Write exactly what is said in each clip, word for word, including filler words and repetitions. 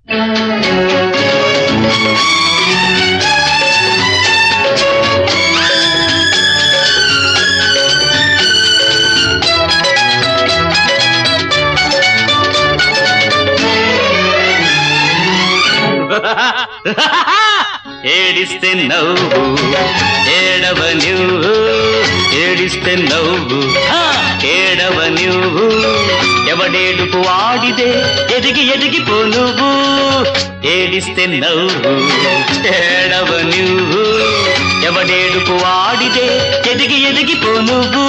ఏడిస్తే నవ్వు ఏడవ నువ్వు ఏడిస్తే నవ్వు ఏడవ నువ్వు ఎవడేడుపు వాడిదే ఎదిగి ఎదిగిపో నువ్వు ఏడిస్తే నవ్వు ఏడవ నువ్వు ఎవడేడుపు వాడిదే ఎదిగి ఎదిగిపో నువ్వు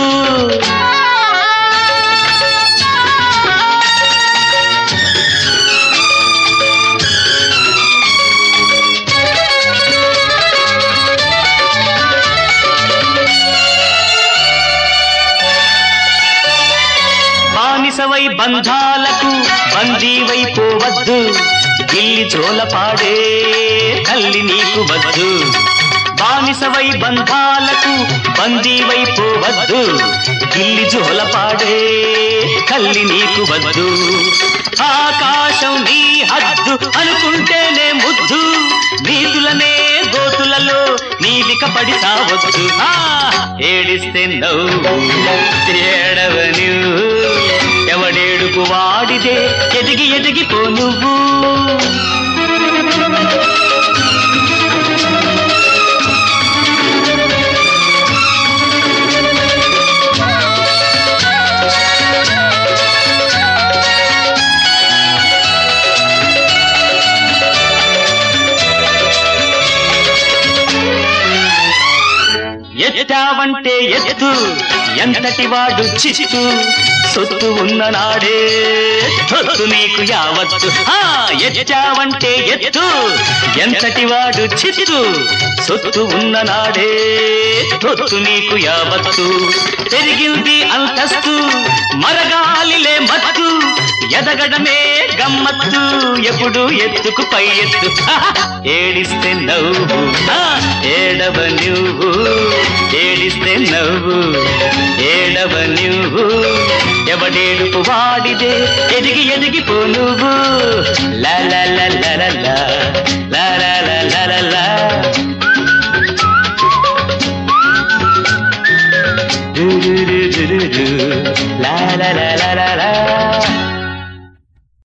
బానిసవై బంధాలకు బందీవై పోవద్దు గిల్లి జోలపాడే కల్లి నీకు వద్దు బానిసవై బంధాలకు బందీవై పోవద్దు గిల్లి జోలపాడే కల్లి నీకు వద్దు ఆకాశం నీ హద్దు అనుకుంటేనే ముద్దు నీతులనే గోతులలో నీలిక పడి సావద్దు ఆ ఏడిస్తే నవ్వు ఏడవ నువ్వు ఎవడేడుపు వాడిదే ఎదిగి ఎదిగిపో నువ్వు ఎత్తావంటే ఎత్తు ఎంతటి వాడు చిత్తు సొత్తు ఉన్న నాడే తొత్తు నీకు యావత్తు ఎత్తావంటే ఎత్తు ఎంతటి వాడు చిత్తు సొత్తు ఉన్న నాడే తొత్తు నీకు యావత్తు పెరిగింది అంతస్తు మరగాలిలే మత్తు ఎదగడమే గమ్మత్తు ఎప్పుడు ఎత్తుకు పై ఎత్తు ఏడిస్తే నవ్వు ఏడవ నువ్వు ఏడిస్తే నవ్వు ఏడవ నువ్వు ఎవడేడుపు వాడిదే ఎదిగి ఎదిగిపో నువ్వు లా లా లా లా లా లా లా